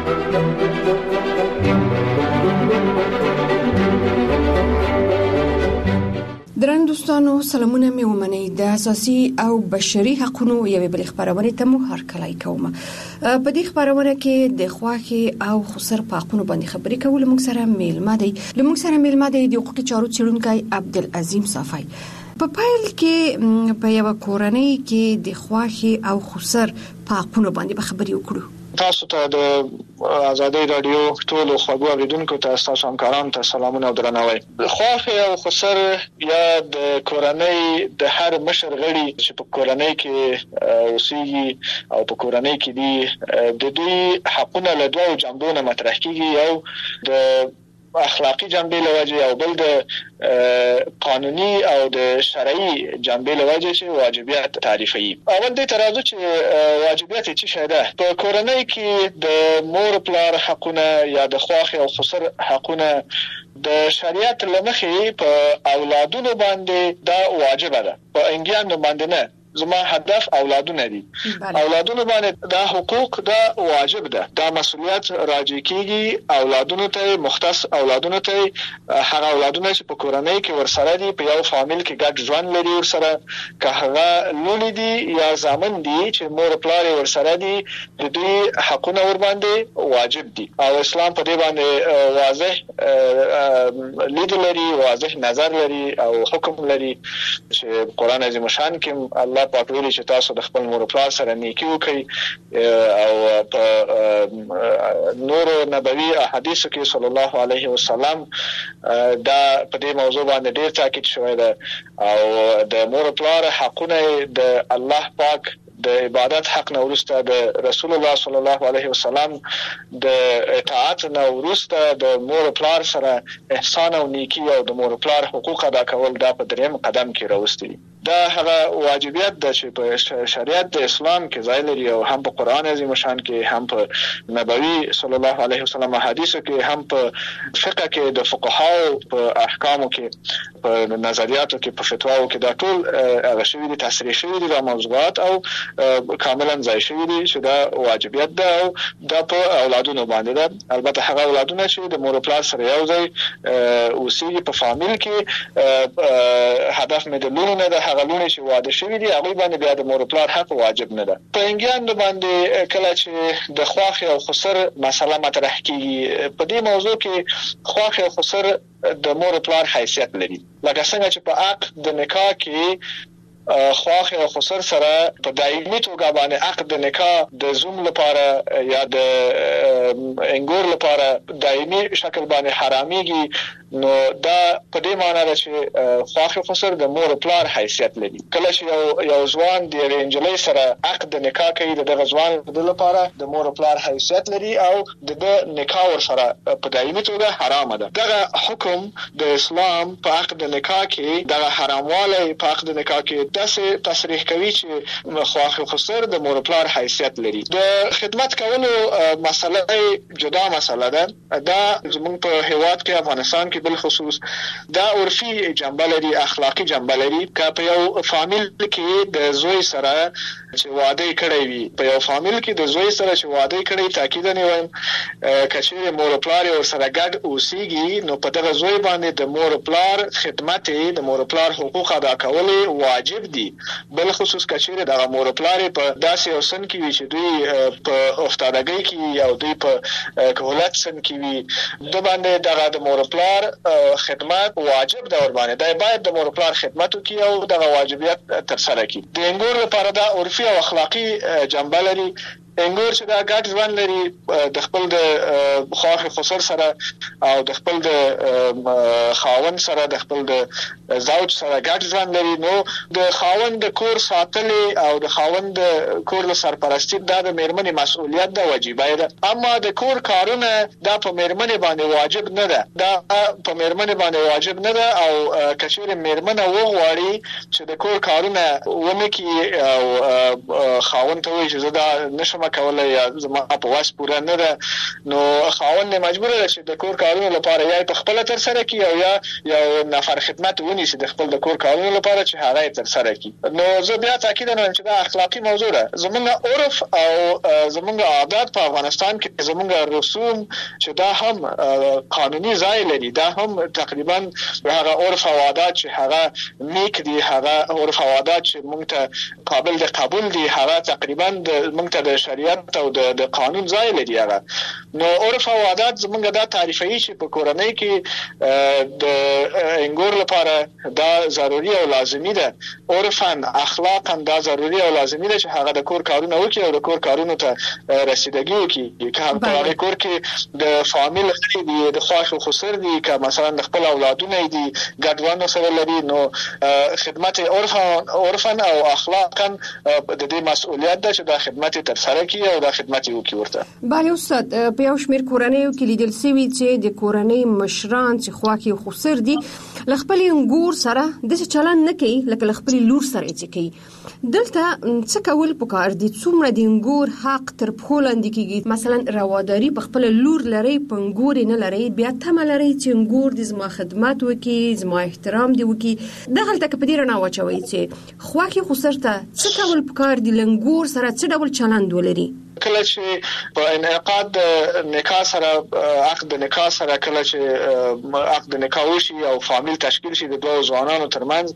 درن دوستانو، سلامونه مې ومنئ. د اساسي او بشري حقوقو یوې بلې خبرونه ته مو هرکلی کوم. په دې خبرونه کې د خواخي او خسر په حقوقو باندې خبرې کول. موږ سره میلمه دی لموږ سره میلمه دی د حقوقي چارو څېړونکی عبدالعظیم صافی. په پایل کې په یو کورنۍ کې د خواخي او خسر په حقوقو باندې به خبرې وکړو. تاسو ته د آزادۍ رادیو ټول خوږو اوریدونکو ته، تاسو همکارانو ته سلامونه او درناوی. خواخي او خسر یا د کورنۍ د هر مشر غړي چې په کورنۍ کې اوسېږي او په کورنۍ کې دي، د دوی حقونه له دوه جنبو نه مطرح کیږي، یو د اخلاقی جنبې لوجه او بل د قانوني او د شرعي جنبې لوجه چې واجبات تعریفي. اول دې ترازو چې واجبات څه شي ده. په کورنۍ کې د مور پلار حقونه یا د خواخي او خسر حقونه د شریعت لمخې په اولادونو باندې دا واجب ده، په انګیانو باندې نه. زما هدف اولادونه دي. اولادونه باندې دا حقوق دا واجب ده، دا مسؤلیت راجع کیږي اولادونو ته، مختص اولادونو ته. هغه اولادونه چې په کورنۍ کې ورسره دي، په یو فامیل کې ګډ ژوند لري ورسره، که هغه لونی دي یا زامن دي چې مور پلار ورسره دي، د دوی حقونه ور باندې واجب دي. او اسلام په دې باندې واضح لید لري، واضح نظر لري او حکم لري چې قرآن عظیم شان کې الله پاک ویلي چې تاسو د خپل مور پلار سره نیکی وکړئ، او په نور نبوي احادیثو کې صلی الله علیه وسلم دا په دې موضوع باندې ډیر تاکید شوی ده. او د مور پلار حقونه د الله پاک د عبادت حق نه ورسته، د رسول الله صلی الله علیه وسلم د اطاعت نه ورسته د مور پلار سره احسان او نیکی او د مور پلار حقوق ادا کول دا په دریم قدم کې راوستي. دا هغه واجبیت ده چې په شریعت د اسلام کې ځای لري، او هم په قرآن عظیم شان کې، هم په نبوي صلی الله علیه وسلم حدیثو کې، هم په فقه کې د فقهاو په احکامو کې، په نظریاتو کې، په فتواو کې، دا ټول هغه شوی دي، تصریح شوی دي دا موضوعات، او کاملا ځای شوی دي چې دا واجبیت ده او دا په اولادونو باندې ده. البته هغه اولادونه چې د مور پلار سره یو ځای اوسېږي په فامیل کې، هدف مې د لونو نه ده، هغه لونی چې واده شوی دي هغه باندې بیا د مور پلار حق واجب نه ده. په انګیانو باندې کله چې د خواخي او خسر مسله مطرح کیږي، په دې موضوع کې خواخي او خسر د مور پلار حیثیت لري. لکه څنګه چې په عقد د نکاح کې خواخي او خسر سره په دایمي توګه باندې عقد د نکاح د زوم لپاره یا د انګور لپاره دایمي شکل باندې حراميږي، نو دا په دې معنی ده چې خواخي خسر د مور پلار حیثیت لري. کله چې یو یو ځوان د انجلۍ سره عقد نکاح کوي د ځوان د لپاره د مور پلار حیثیت لري او د نکاح ور سره په دایمي توګه حرام ده. دا حکم د اسلام په عقد نکاح کې د حرامواله په عقد نکاح کې داسې تصریح کوي چې خواخي خسر د مور پلار حیثیت لري. د خدمت کولو مسله جدا مسله ده. دا زموږ په هیواد کې افغانستان کې بل خصوص دا عرفي جنبه لري، اخلاقی جنبه لري. که په یو فامیل کې د زوی سره چې واده کړی وي، په یو فامیل کې د زوی سره چې واده کړی تاکید نه وایم کچې مور پلار او سره ګډ اوسېږي، نو په دغه زوی باندې د مور پلار خدمت د مور پلار حقوق ادا کول واجب دي. بل خصوص کچې دغه مور پلار په داسې اوسن کې وي چې دوی په افتادګۍ کې او دوی په کهولت سن کې وي، د باندې دغه د مور پلار خدمت واجب ده ور باندې. دا باید د مور پلار خدمت وکړي او دغه واجبیت تر سره کړي. د انګور لپاره دا عرفي او اخلاقی جنبه لري. انګور چې دا ګډ ژوند لري د خپل د خواخي خسر سره او د خپل د خاوند سره د خپل د زوج سره ګډ ژوند لري، نو د خاوند د کور ساتل او د خاوند د کور د سرپرستی دا د میرمنې مسؤلیت ده، واجبای ده. اما د کور کارونه دا په میرمنې باندې واجب نه ده، دا په میرمنې باندې واجب نه ده. او کچېره میرمنه وغواړي چې د کور کارونه ونکړي او خاوند ته وایي چې زه دا نشم کولای یا زما په واس پوره نه ده، نو خاوند مجبور دی چې د کور کارونو لپاره یا په خپل تر سره کوي او یا یو نفر خدمت ونیسي د خپل د کور کارونو لپاره چې هغه تر سره کوي. نو زه بیا تاکید نه کوم چې دا اخلاقی موضوع ده. زمونږ عرف او زمونږ عادت په افغانستان کې زمونږ رسوم چې دا هم قانوني ځای لري، دا هم تقریبا هغه عرف او عادت چې هغه نیک دي، هغه عرف او عادت چې موږ ته قابل د قبول دي، هغه تقریبا موږ ته د شریعت او د قانون ځای لري. هغه نو عرف او عادت زمونږ دا تعریفي چې په کورنۍ کې د انګور لپاره دا ضروري او لازمي ده. عرفاً اخلاقاً دا ضروري او لازمي ده چې هغه د کور کارونه وکړي او د کور کارونو ته رسیدګي وکړي. که په هغه کور کې د فامیل غړي دي، د خواخ خسر دي، که مثلا د خپل اولادونه دي ګډوانو سره لري، نو خدمت عرفاً عرفاً او اخلاقاً د دې مسؤلیت ده چې دا خدمت تر سره کوي او دا خدمت وکړي ورته. بله استاد، په یو شمېر کورنیو کې لیدل شوي چې د کورنۍ مشران چې خواخي خسر دي له خپل انګور سره داسې چلند نه کوي لکه له خپل لور سره چې کوي. دلته څه کول پکار دي؟ څومره د انګور حق تر پښو لاندې کیږي؟ مثلا رواداري په خپل لور لري، په انګور نه لري، بیا تمه لري چې انګور د زما خدمت وکړي، زما احترام دی وکړي. دغه تک په دې رڼا واچوي چې خواخي خسر ته څه کول پکار دي، لنګور سره څه ډول چلند ولري. کله چې په انعقاد نکاح سره عقد نکاح سره کله چې عقد نکاح وشي او فامیل تشکیل شي د دوه ځوانانو ترمنځ،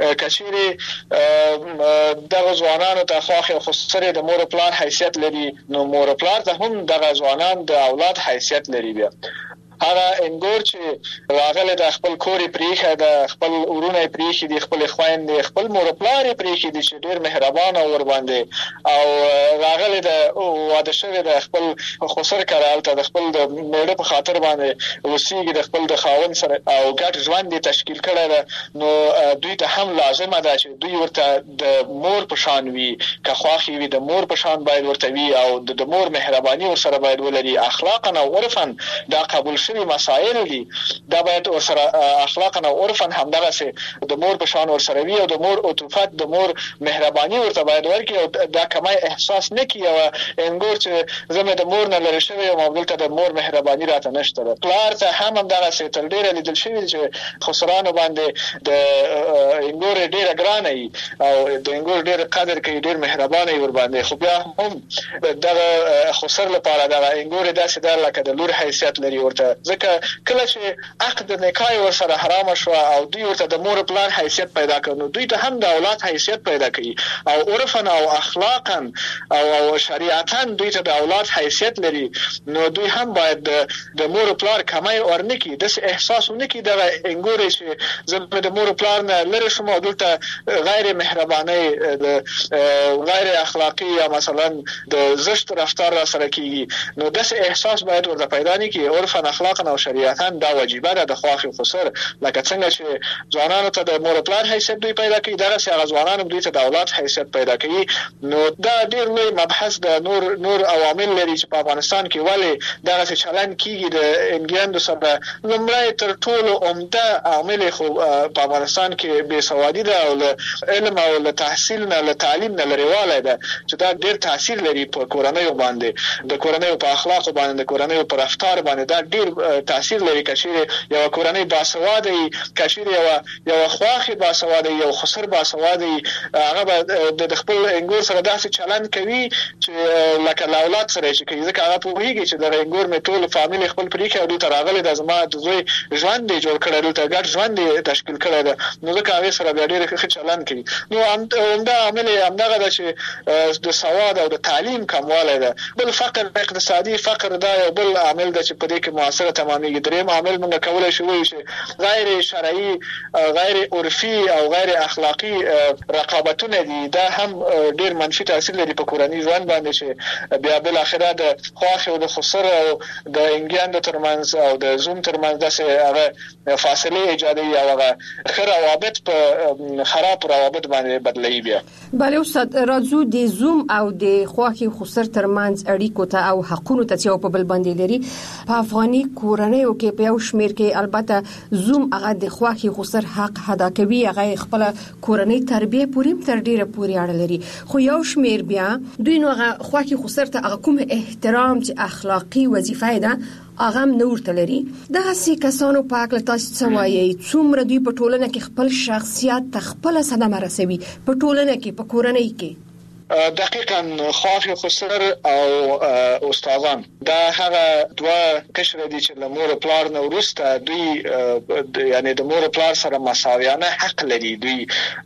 کچېره دغه ځوانانو ته خواخي خسر د مور پلار حیثیت لري، نو مور پلار ته هم دغه ځوانان د اولاد حیثیت لري. بیا هغه انګور چې راغله د خپل کور پریخه د خپل ورونه پریخي د خپل خويندې خپل مور پلار پریخي دي چې ډیر مهربان او ور باندې او راغله د واده شوی د خپل خسر کړهالته د خپل د میړه په خاطر باندې وسیږي د خپل د خاون سره او ګډ ژوند تشکیل کړي، نو دوی ته هم لازمه ده چې دوی ورته د مور په شان وي، که خواخي وي د مور په شان باید ورته وي او د مور مهرباني ور سره باید ولري. اخلاقا او عرفا دا قبول شوی مسائل دي، دا باید ور سره اخلاقا او عرفا هم دغه سي د مور په شان ور سره وي او د مور عطوفت د مور مهرباني ورته باید ورکړي او دا کمای احساس نه کوي او انګور چې زمه د مور نه لری شوی او مبدل ته د مور مهرباني راته نشته. پلار ته هم دغه سي تل ډیر لیدل شوی چې خسرانو باندې د انګور ډیر ګران ای او د انګور ډیر قدر کوي، ډیر مهربان ای ور باندې. خو بیا هم دغه خسر لپاره دغه انګور داسې د لکه د لور حیثیت لري ورته، ځکه کله چې عقد نکاح ور سره حرام شو او دوی ورته د مور پلان حیثیت پیدا کړي، دوی ته هم د اولاد حیثیت پیدا کوي او عرفا او اخلاقا او او شریعتا دوی ته د اولاد حیثیت لري. نو دوی هم باید د مور پلار کمای ورنکي، د احساس ونکي د انګور چې زموږ د مور پلار نه لری شوم او دلته غیر مهرباني غیر اخلاقی یا مثلا د زشت رفتار را سره کیږي، نو د احساس باید ورته پیدا نه کی. عرفا اخلاق اخلاقا او شریعتا دا واجبه ده د خواخي خسر لکه څنګه چې ځوانانو ته د مور پلار حیثیت دوی پیدا کوي دغه سي ځوانانو دوی ته د اولاد حیثیت پیدا کوي نو دا ډیر لوی مبحث د نور نور عوامل لري چې په افغانستان کې ولې دغه څه چلن کیږي د انګلیندو سره لمړی تر ټولو عمده عامل خو په افغانستان کې بې سوادي ده او علم او له تحصیل نه له تعلیم نه لريواله ده چې دا ډیر تاثیر لري په کورنۍ باندې د کورنۍ په اخلاق باندې د کورنۍ په رفتار باندې دا ډیر تاثیر لري کچې یو کورنۍ باسواده کچې یو یو خواخي باسواده یو خسر باسواده هغه د خپل انګور سره داسې چلن کوي چې لکه اولاد سره چې کوي ځکه هغه په ویږي چې د انګور می ټول فامیل خپل پریکه او د راغله د زما د زوی ژوند دی جوړ کړل ته ګډ ژوند دی تشکیل کړل نو ځکه هغه سره بیا ډېر ښه چلن کوي نو همدا عامل همدغه د چې د سواد او د تعلیم کمواله ده بل فقر اقتصادي فقر دا یو بل عامل ده چې په دې کې موثره تمامېږي دریم عامل موږ کولای شو وایو چې غیر شرعي غیر عرفي او غیر اخلاقی رقابتونه دي دا هم ډیر منفي تاثیر لري په کورنۍ ژوند باندې چې بیا بل اخره د خواخ او د خسر او د انګلیند ترمنځ او د زوم ترمنځ داسې هغه فاصله ایجادوي او هغه خیر روابط په خراب روابط باندې بدلوي بیا بله استاد راځو د زوم او د خواخ خسر ترمنځ اړیکو ته او حقوقو ته چې په بل باندې لري په افغاني کورنۍ او کې په یو شمیر کې البته زوم هغه د خواخ خسر حق ادا کوي هغه خپل کورنۍ تربیه پورې تر ډیره پورې اړه لري خو یو شمیر بیا دوی نو هغه خواخي خسر ته هغه کوم احترام چې اخلاقی وظیفه ده هغه نور تلري دغه سي کسانو په اړه تاسو څه وایي څومره دوی په ټولنه کې خپل شخصیت تخپل صدمه رسوي په ټولنه کې په کورنۍ کې دقیقاً خواخي خسر او استادان دا هغه دوه کشر دي چې له مور پلار نه ورسته دوی یعنی د مور پلار سره مساویانه حق لري دوی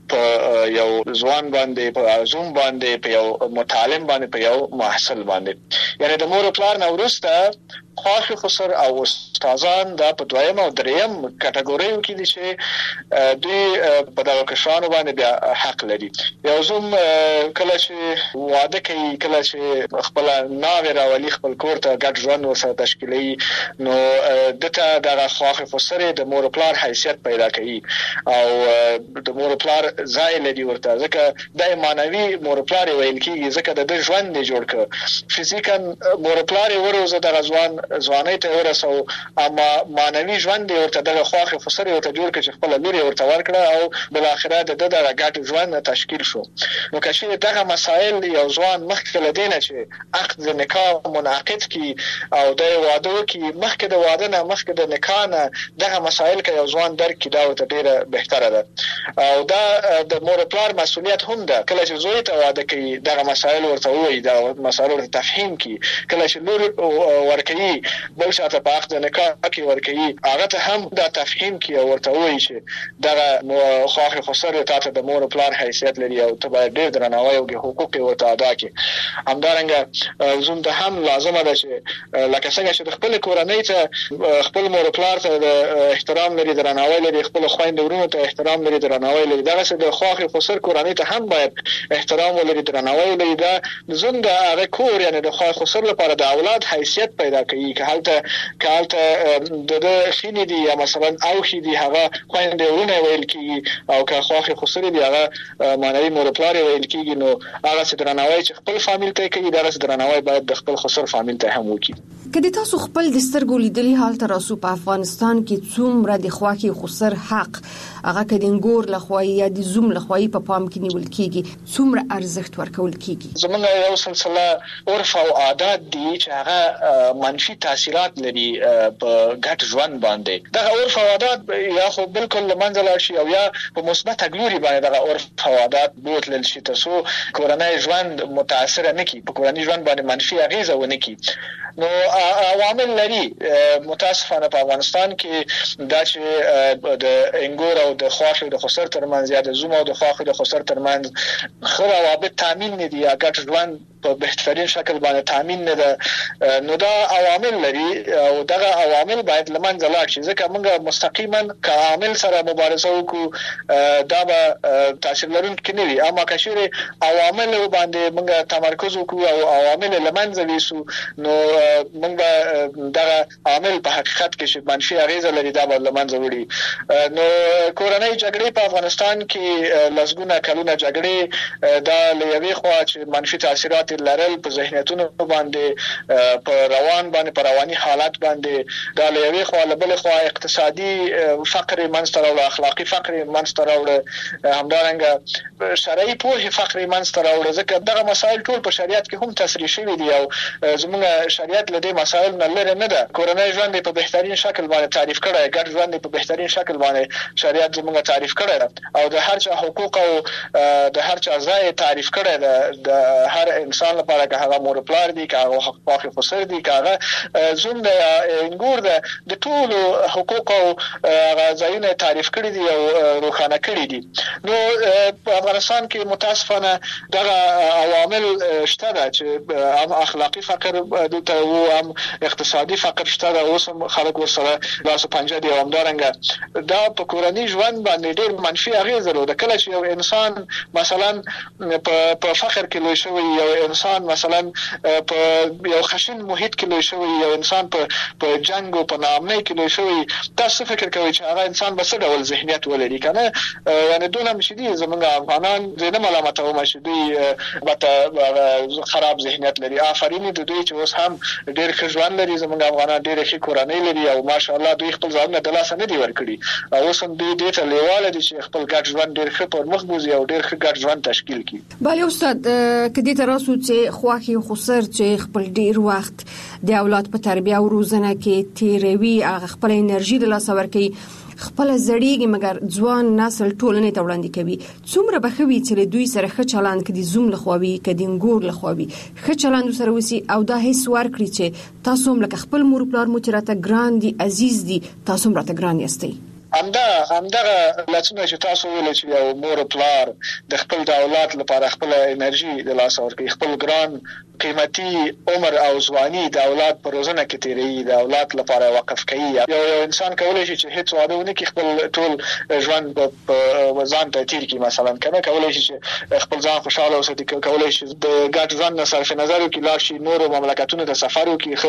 په یو ځوان باندې په زوم باندې په یو متعلم باندې په یو محصل باندې یعنی د مور پلار نه ورسته خواخي خسر او استادان دا په دویم او دریم کټګوریو کې دي چې دوی په دغه کشرانو باندې بیا حق لري یو زوم کله چې واده کوي کله چې خپل ناوې راولي خپل کور ته ګډ ژوند ورسره تشکیلوي نو دته دغه خواخي خسر د مور پلار حیثیت پیدا کوي او د مور پلار ځای لري ورته ځکه د مانوي مور پلار ویل کیږي ځکه د ژوند دی جوړ ک فزیکا مور پلار ورزه د ځوان ځواني ته ورسو اما مانوي ژوند دی ورته د خواخي خسر ورته جوړ ک چې خپل لوري ورته ورکړه او بل اخره د دغه ګډ ژوند تشکیل شو نو کله دغه مسائل یو ځوان مخکې لدینه چې عقد نکاح منعقد کی او د واده کی مخکې د واده نه مخکې د نکاح نه دغه مسائل کې یو ځوان درک کی دا ته ډیره بهتره ده او دا د مور پلار مسؤلیت هم ده کله چې زوی ته واده کوي دغه مسائل ورته وایي دا مسائل ورته تفهیم کی کله چې لور ورکوي بل شاته په عقد نکاح کې ورکوي هغه ته هم دا تفهیم کی ورته وایي چې دغه خواخي خسر ته د مور پلار حیثیت لري او ته باید ډیر درناوی او حقوق ورته ادا کړي همدارنګه زوم ته هم لازمه ده چې لکه څنګه چې د خپل کورنۍ ته خپل مور پلار ته د احترام لري درناوی لري خپل خويند ورونو ته احترام لري درناوی لري دغه څه د خواخي خسر کورنۍ ته هم باید احترام ولري درناوی لري دا زوم د هغه کور یعنی د خواخي خسر لپاره د اولاد حیثیت پیدا کوي که حالته که حالته د خینې دي یا مثلا او خې دي هغه خويند ورونه ویل کیږي او که خواخي خسر دي هغه مانوي مور پلار ویل کیږي نو هغه چې درناوی چې خپل فامیل ته کوي دا چې درناوی باید د خپل خسر فامیل ته هم وکړي کله تاسو خپل د سترګو لیدلي حال تر اوسه په افغانستان کې څومره د خواخي خسر حق هغه کډینګور لخوای یا د زوم لخوای په پام کې نیول کیږي څومره ارزښت ورکول کیږي زمونږ یو سلسله عرف او عادت دي چې هغه منفي تاثیرات لري په ګډ ژوند باندې دا عرف او عادت یا خو بالکل منځ لا شي او یا په مثبت ګلوري باندې دا عرف او عادت بوتل شي تاسو کورنۍ ژوند متاثر نه کی په کورنۍ ژوند باندې منفي اغیزه ونه کی نو عوامل لري متاسفانه په افغانستان کې دا چې د انګور او د خواخي د خسر ترمنځ یا د زوم او د خواخي د خسر ترمنځ خو روابط تامین نه دي یا ګډ ژوند په بهترین شکل باندې تامین نه ده، نو دا عوامل لري او دغه عوامل باید لمنځه لاړ شي. ځکه موږ مستقیما که عامل سره مبارزه وکړو دا به تاثیر لرونکي نه وي، اما که چیرې عوامل باندې موږ تمرکز وکړو او عوامل لمنځه ویسو نو موږ به دغه عامل په حقیقت کې چې منفي اغیزه لري دا به لمنځه وړي. نو کورنۍ جګړې په افغانستان کې لسګونه کلونه جګړې دا له یوې خوا چې منفي تاثیرات لرل په ذهنیتونو باندې، په روان باندې، په رواني حالت باندې، دا له یوې خوا له بلې خوا اقتصادي فقر منځته راوړه، اخلاقي فقر منځته راوړه، همدارنګه شرعي پوهې فقر منځته راوړه. ځکه دغه مسایل ټول په شریعت کې هم تصریح شوي دي او زموږ شریعت له دې مسایل نه لرې نه ده. کورنۍ ژوند په بهترین شکل باندې تعریف کړی، ګډ ژوند په بهترین شکل باندې شریعت زموږ تعریف کړی ده او د هر چا حقوق او د هر چا ځای تعریف کړی ده. د هر انسان لپاره که هغه مور پلار دي، که هغه خواخي خسر دي، که هغه زوم ده یا انګور ده، د ټولو حقوق او هغه ځایونه تعریف کړي دي او روښانه کړي دي. نو په افغانستان کې متاسفانه دغه عوامل شته ده چې هم اخلاقي فقر دلته وو، هم اقتصادي فقر شته ده، اوس هم خلک ورسره لاس پنجه دي. همدارنګه دا په کورنۍ ژوند باندې ډېر منفي اغېزه لري. کله چې یو انسان مثلا په په فقر کې لوی شوی، یو انسان مثلا په یو خشن محیط کې لوی شوی، یو انسان په په جنگ او په ناامنۍ کې لوی شوی، تاسو فکر کوئ چې هغه انسان به څه ډول ذهنیت ولري کنه؟ یعنی دونه مشدي زمونږ افغانان زه نه ملامتوم چې دوی به خراب ذهنیت لري. آفرین د دوی چې اوس هم ډېر ښه ژوند لري، زمونږ افغانان ډېر ښه کورنۍ لري او ماشاءالله دوی خپل ځانونه د لاسه نه دي ورکړي او اوس هم دوی دې ته لیواله دي چې خپل ګډ ژوند ډېر ښه پر مخ بوځي او ډېر ښه ګډ ژوند تشکیل کړي. بله استاد، که دې ته راسو چې خواخي خسر چې خپل ډېر وخت د اولاد په تربیه او روزنه کې تیروي، هغه خپل انرژي د لاسه ورکوي، خپل زړیږي مګر ځوان نسل ټولنې ته وړاندې کوي، څومره بخوي چې دوی سره ښه چلند کړي، زوم لخواوي کدي انګور لخواوي ښه چلند سره وسی او دا هیڅ ورکړي چې تاسو هم لکه خپل مور پلار مو چې راته ګران دي، عزیز دي، تاسو هم راته ګران یاستئ. همدا همدغه لڅونه چې تاسو ویل چې یو مور پلار د خپل د اولاد لپاره خپل انرژي د لاسه ورکړي، خپل ګران قیمتي عمر او ځواني د اولاد پر روزنه کې تیری، د اولاد لپاره وقف کوي. یو یو انسان کولای شي چې هیڅ واده ونه کړي، خپل ټول ژوند په ځان ته تیر کړي، مثلا کنه کولای شي چې خپل ځان خوشاله وساتي، کولای شي د ګډ ژوند نه صرف نظر وکړي، لاړ شي نور مملکتونو ته سفر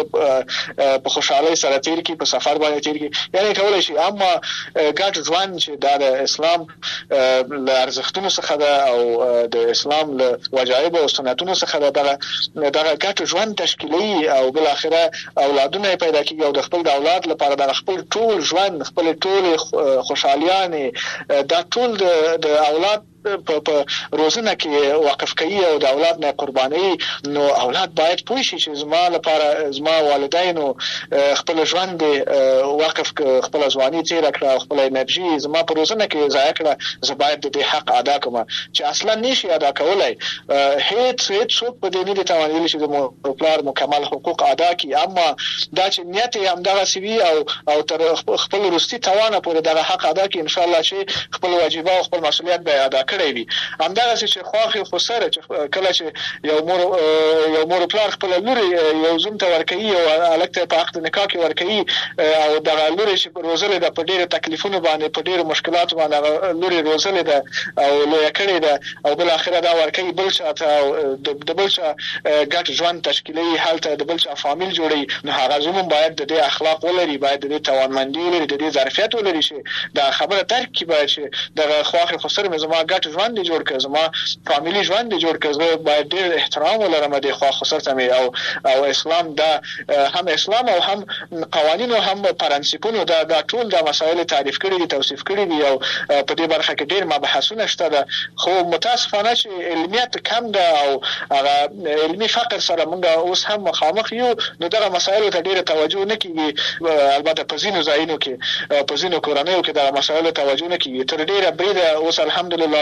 وکړي، په خوشحالۍ سره تیر کړي، په سفر باندې تیر کړي، یعنی کولای شي. اما ګډ ژوند چې د اسلام له ارزښتونو څخه ده او د اسلام له وجایب او سنتونو څخه ده، دغه دغه ګډ ژوند تشکیلي او بل اخره اولادونه پیدا کیږي او د خپل د اولاد لپاره د خپل ټول ژوند، خپل ټول خوشحالیانه دا ټول د اولاد په په روزنه کې وقف کوي او د اولاد نه قرباني. نو اولاد باید پوه شي چې زما لپاره زما والدینو خپل ژوند وقف خپل ځواني تیر کړه، خپل انرژي زما په روزنه کې ضایع کړه، زه باید د دې حق ادا کوم چې اصلا نشي ادا کولای. هیڅ هیڅ څوک په دې نه دي توانایي چې د مور پلار مکمل حقوق ادا کړي، اما دا چې نیت یې همدغه سوي او او تر خپل وروستي توانه پورې دغه حق ادا کړي، ان شاء الله چې خپل واجب او خپل مسؤلیت به ادا کړي وي. همدغه چې خواخي خسر چې کله چې یو مور یو مور پلار خپل لوري یو زوم ته ورکوي او الکته په عقد نکاح کې ورکوي او دغه لوري چې روزل ده په ډېر تکلیفونو باندې، په ډېر مشکلات باندې لوري روزل ده او لوی کړي ده او بل اخره دا ورکوي بل شاته او د بل شا ګټ ژوند تشکیلي حالت د بل شا فامیل جوړي. نو هغه زوم باید د اخلاق ولري، باید د توانمندي ولري، د ظرفیت ولري چې دا خبره ترک کی باید چې دغه خواخي خسر مې زما ګټ ژوند جوړ کړ، زما فامیلی ژوند جوړ کړ، زه باید ډېر احترام ولرم د خوا خسر ته او او اسلام دا هم اسلام او هم قوانینو هم پرنسپونو دا دا ټول دا مسائل تعریف کړي دي، توصیف کړي دي او په دې برخه کې ډېر مباحثونه شته ده. خو متاسفانه چې علمیت کم ده او هغه علمي فقر سره موږ اوس هم مخامخ یو، نو دغه مسایلو ته ډېر توجه نه کیږي. البته په ځینو ځایونو کې په ځینو کورنیو کې دا مسایل توجه نه کیږي. تر ډېره بریده اوس الحمدلله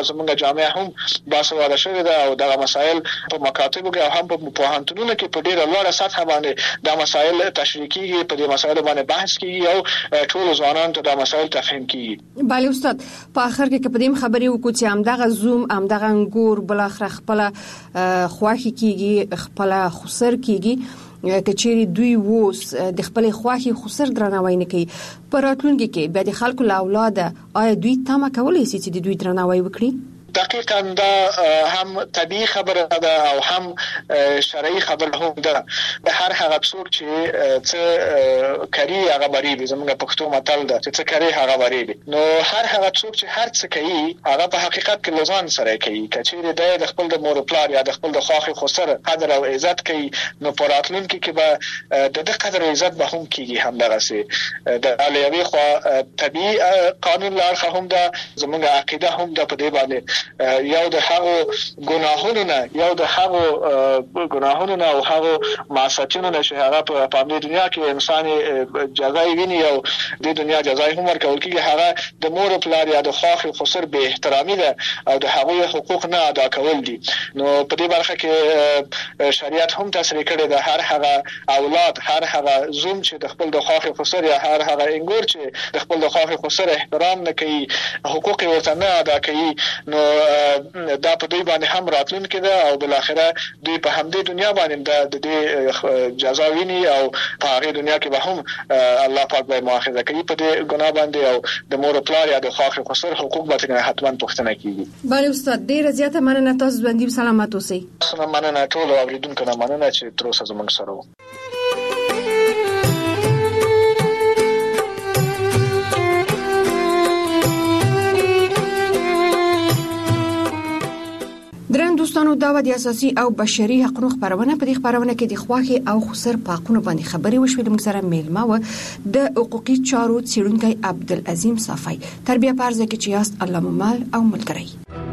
زموږ جامعه هم باسواده شوې ده او دغه مسایل په مکاتبو کې او هم په پوهنتونونو کې په ډیره لوړه سطح باندې دا مسایل تشریح کیږي، په دې مسایلو باندې بحث کیږي او ټول ځوانان ته دا مسایل تفهیم کیږي. بله استاد، په اخر کې په دې خبرې وکړو چې همدغه زوم همدغه انګور بل اخر خپل خواخي کیږي، خپل خسر کیږي، کچېری دوی ووس د خپل خواخي خسر درناوی نه کوي، پر راتلونکي کې بیا د خلکو له اولاده آیا دوی تمه کولای شي چې د دوی درناوی وکړي؟ دقیقاً دا هم طبیعي خبره ده او هم شرعي خبره هم ده. هر هغه څوک چې څه کوي هغه بریبي، زموږ پښتو متل ده چې څه کوي هغه بریبي. نو هر هغه څوک چې هر څه کوي هغه په حقیقت کې لزان سره کوي. کچېره د خپل د مور پلار یا د خپل د خواخي خسر قدر او عزت کوي، نو پر راتلونکي کې به د دې قدر او عزت به هم کیږي. هم دغه سي د علیوي خو طبیعي قانون لارخه هم ده، زموږ عقیده هم ده په دې باندې یو د هغو ګناهونو نه یو د هغو ګناهونو نه او هغو معصیتونو نه چې هغه په پامنې دنیا کې انسان جزای ویني او د دنیا جزای هم ورکول کېږي، هغه د مور پلار یا د خواخي خسر به احترامي ده او د هغوی حقوق نه ادا کول دي. نو په دې برخه کې شریعت هم تصریح کړی ده هر هغه اولاد، هر هغه زوم چې د خپل د خواخي خسر یا هر هغه انګور چې د خپل د خواخي خسر احترام نه کوي، حقوق ورته نه ادا کوي، نو دا په دوی باندې هم راتلونکي ده او بل اخره دوی په همدې دنیا باندې د دې جزا ویني او په هغه دنیا کې به هم الله پاک به مؤاخذه کوي په دې ګناه باندې او د مور پلار یا د خواخي خسر حقوق به څنګه حتما پوښتنه کیږي. بله استاد، ډیره زیاته مننه، تاسو باندې سلامات اوسئ. مننه ټول اوریدونکو نه مننه چې تر اوسه زموږ سره وو. درن دوستانو، دا و د اساسي او بشري حقوقو خبرونه. په دې خبرونه کې د خواخي او خسر په حقوقو باندې خبرې وشوې. د موږ سره میلمه و د حقوقي چارو څیړونکی عبدالعظیم صافی. تربیه پرځه کې چې یاست الله ممال او ملګری.